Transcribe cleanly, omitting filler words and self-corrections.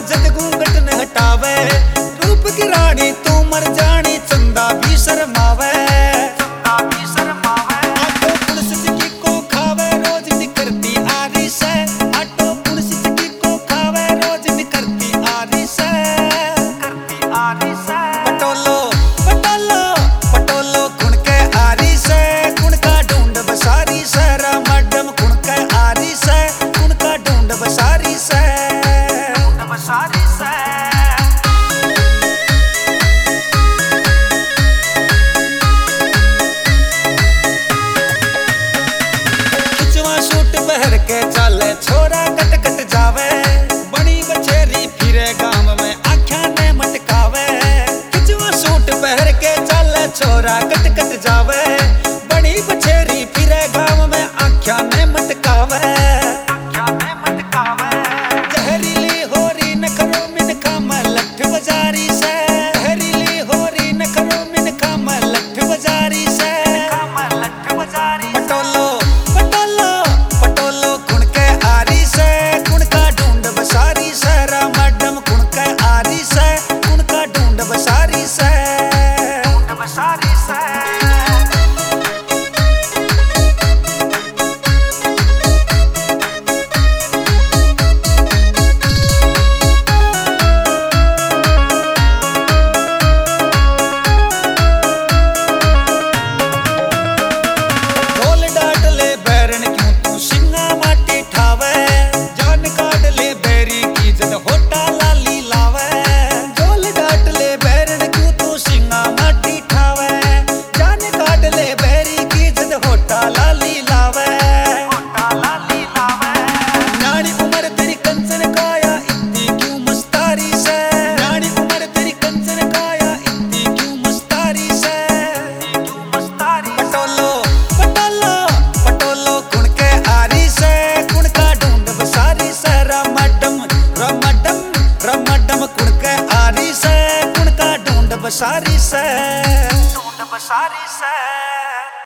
जद घूंघट न हटावे, रूप की रानी तू मर जानी, चंदा भी शर्मावे। आटो पुलिस की को खावे, रोज निकरती आरी से। आटो पुलिस की को खावे, रोज निकरती आरी से। पटोलो पटोलो पटोलो खुण के आरी से, खुण का ढूंढ बसारी से। रामडम खुण के आरी से, खुण का ढूंढ बसारी से। खिचवा सूट पहर के चाले, छोरा कट कट जावे। बड़ी बछेरी फिरे गांव में, आँखें ने मटकावे। खिचवा सूट पहर के चाले, छोरा कट कट जावे। बड़ी बछेरी फिरे गांव में, आँखें ने मटकावे। जहरीली होरी नखरो मिनखा में लठ बाजारी से। जहरीली होरी नखरो मिनखा में लठ बाजारी से। पटोलो पटोलो पटोलो खुण के आरी से, खुण का ढूंढ बसारी से। रामडम खुण के आरी से, खुण का ढूंढ बसारी से। ढोल डाट ले बैरन क्यों तू सिंगा माटी ठावे, जान काट ले बैरी की जद होटा लाली लावे। ढोल डाट ले बैरन क्यों तू सिंगा माटी ठावे, जान काट ले बैरी की जद होटा लाली लावे। नानी उम्र तेरी कंचन काया, इतनी क्यों मस्तारी से। नानी उम्र तेरी कंचन काया, इतनी क्यों मस्तारी से। पटोलो पटोलो पटोलो खुण के आरी से, खुण का ढूंढ बसारी से। रामडम रामडम रामडम खुण के आरी से, खुण का ढूंढ बसारी से।